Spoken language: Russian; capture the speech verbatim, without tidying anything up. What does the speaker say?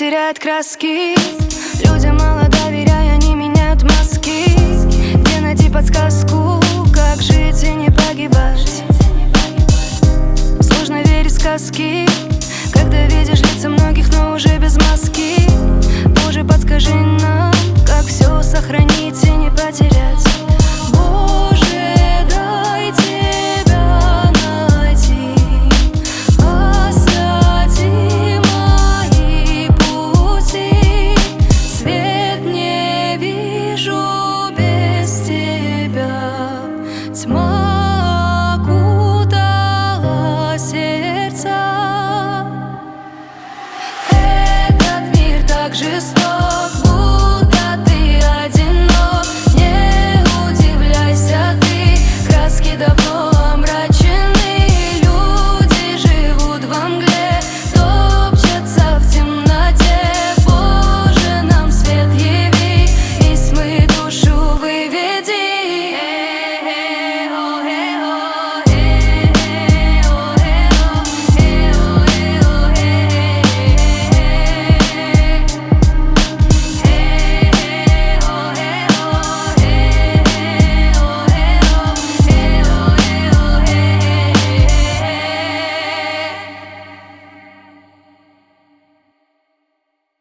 теряет краски. Людям мало доверяя, они меняют маски. Где найти подсказку, как жить и не погибать? Сложно верить в сказки, когда видишь лица многих, но уже без маски. Боже, подскажи нам, как все сохранить и не потерять. Боже, дай тебя найти, освети мои пути. Свет не вижу без тебя, тьма окутала сердца. Этот мир так жесток.